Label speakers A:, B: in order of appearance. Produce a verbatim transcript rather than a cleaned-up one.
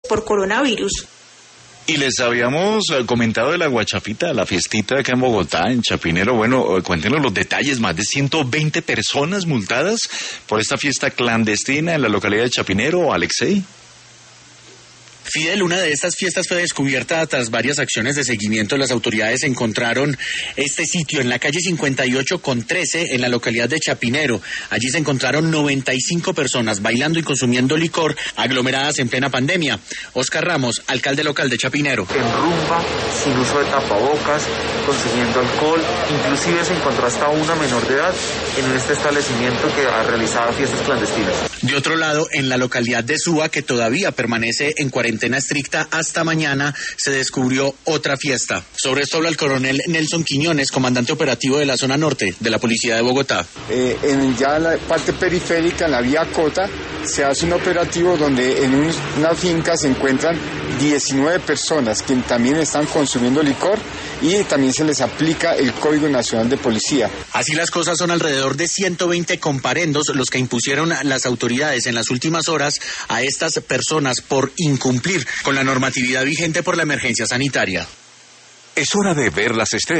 A: por coronavirus.
B: Y les habíamos comentado de la guachafita, la fiestita acá en Bogotá, en Chapinero. Bueno, cuéntenos los detalles. Más de ciento veinte personas multadas por esta fiesta clandestina en la localidad de Chapinero. Alexei.
C: Fidel, una de estas fiestas fue descubierta tras varias acciones de seguimiento. Las autoridades encontraron este sitio en la calle cincuenta y ocho con trece en la localidad de Chapinero. Allí se encontraron noventa y cinco personas bailando y consumiendo licor aglomeradas en plena pandemia. Oscar Ramos, alcalde local de Chapinero.
D: En rumba, sin uso de tapabocas, consumiendo alcohol, inclusive se encontró hasta una menor de edad en este establecimiento que realizaba fiestas clandestinas.
C: De otro lado, en la localidad de Suba, que todavía permanece en cuarentena estricta hasta mañana, se descubrió otra fiesta. Sobre esto habla el coronel Nelson Quiñones, comandante operativo de la zona norte de la Policía de Bogotá.
E: Eh, en ya la parte periférica, en la vía Cota, se hace un operativo donde en un, una finca se encuentran diecinueve personas que también están consumiendo licor y también se les aplica el Código Nacional de Policía.
C: Así las cosas, son alrededor de ciento veinte comparendos los que impusieron las autoridades en las últimas horas a estas personas por incumplir con la normatividad vigente por la emergencia sanitaria.
F: Es hora de ver las estrellas.